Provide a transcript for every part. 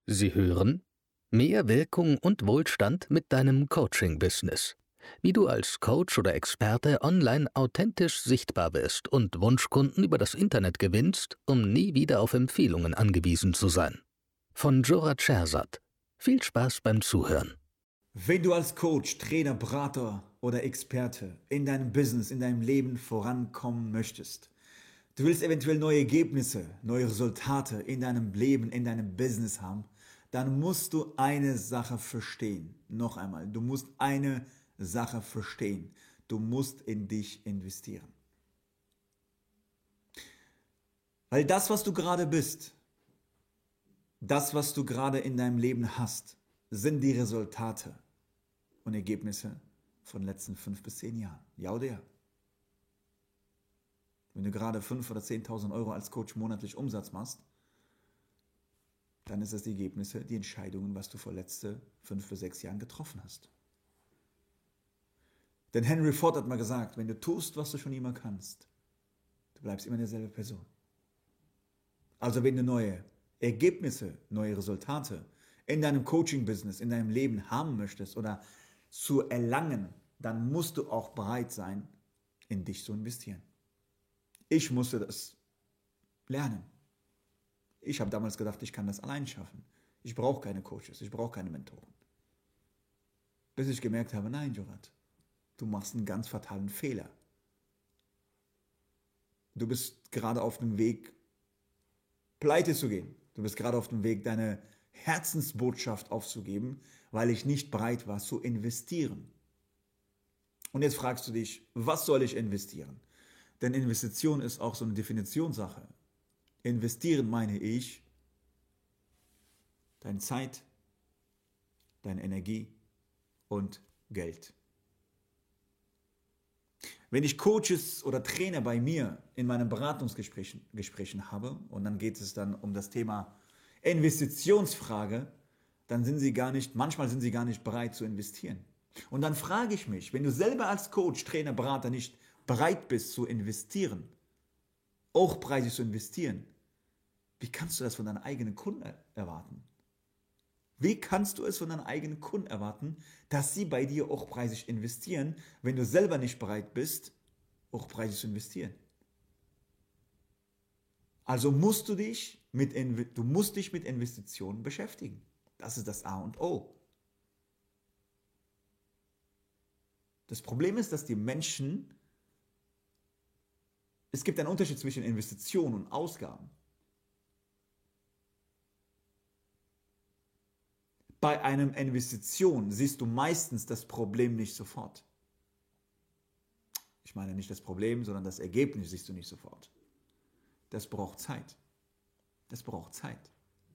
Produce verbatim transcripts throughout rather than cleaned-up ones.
Sie hören Mehr Wirkung und Wohlstand mit deinem Coaching-Business. Wie du als Coach oder Experte online authentisch sichtbar wirst und Wunschkunden über das Internet gewinnst, um nie wieder auf Empfehlungen angewiesen zu sein. Von Jorat Scherzat. Viel Spaß beim Zuhören. Wenn du als Coach, Trainer, Berater oder Experte in deinem Business, in deinem Leben vorankommen möchtest, du willst eventuell neue Ergebnisse, neue Resultate in deinem Leben, in deinem Business haben, dann musst du eine Sache verstehen. Noch einmal, du musst eine Sache verstehen. Du musst in dich investieren. Weil das, was du gerade bist, das, was du gerade in deinem Leben hast, sind die Resultate und Ergebnisse von den letzten fünf bis zehn Jahren. Ja oder ja? Wenn du gerade fünf oder zehntausend Euro als Coach monatlich Umsatz machst, dann ist das die Ergebnisse, die Entscheidungen, was du vor letzten fünf bis sechs Jahren getroffen hast. Denn Henry Ford hat mal gesagt, wenn du tust, was du schon immer kannst, du bleibst immer derselbe Person. Also wenn du neue Ergebnisse, neue Resultate in deinem Coaching-Business, in deinem Leben haben möchtest oder zu erlangen, dann musst du auch bereit sein, in dich zu investieren. Ich musste das lernen. Ich habe damals gedacht, ich kann das allein schaffen. Ich brauche keine Coaches, ich brauche keine Mentoren. Bis ich gemerkt habe, nein, Jorat, du machst einen ganz fatalen Fehler. Du bist gerade auf dem Weg, pleite zu gehen. Du bist gerade auf dem Weg, deine Herzensbotschaft aufzugeben, weil ich nicht bereit war zu investieren. Und jetzt fragst du dich, was soll ich investieren? Denn Investition ist auch so eine Definitionssache. Investieren meine ich deine Zeit, deine Energie und Geld. Wenn ich Coaches oder Trainer bei mir in meinen Beratungsgesprächen Gesprächen habe und dann geht es dann um das Thema Investitionsfrage, dann sind sie gar nicht, manchmal sind sie gar nicht bereit zu investieren. Und dann frage ich mich, wenn du selber als Coach, Trainer, Berater nicht bereit bist zu investieren, hochpreisig zu investieren, wie kannst du das von deinen eigenen Kunden erwarten? Wie kannst du es von deinen eigenen Kunden erwarten, dass sie bei dir hochpreisig investieren, wenn du selber nicht bereit bist, hochpreisig zu investieren? Also musst du dich mit, du musst dich mit Investitionen beschäftigen. Das ist das A und O. Das Problem ist, dass die Menschen, es gibt einen Unterschied zwischen Investitionen und Ausgaben. Bei einer Investition siehst du meistens das Problem nicht sofort. Ich meine nicht das Problem, sondern das Ergebnis siehst du nicht sofort. Das braucht Zeit. Das braucht Zeit.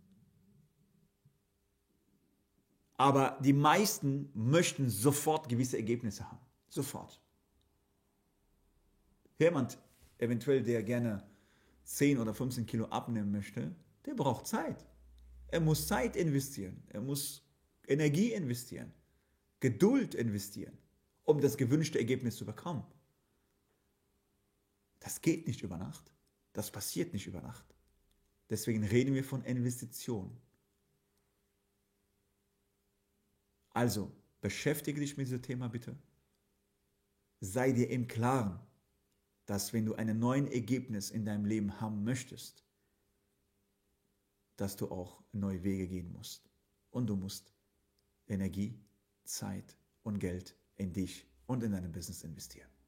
Aber die meisten möchten sofort gewisse Ergebnisse haben. Sofort. Jemand, eventuell der gerne zehn oder fünfzehn Kilo abnehmen möchte, der braucht Zeit. Er muss Zeit investieren, er muss Energie investieren, Geduld investieren, um das gewünschte Ergebnis zu bekommen. Das geht nicht über Nacht, das passiert nicht über Nacht. Deswegen reden wir von Investitionen. Also, beschäftige dich mit diesem Thema bitte. Sei dir im Klaren, dass wenn du ein neues Ergebnis in deinem Leben haben möchtest, dass du auch neue Wege gehen musst. Und du musst Energie, Zeit und Geld in dich und in dein Business investieren.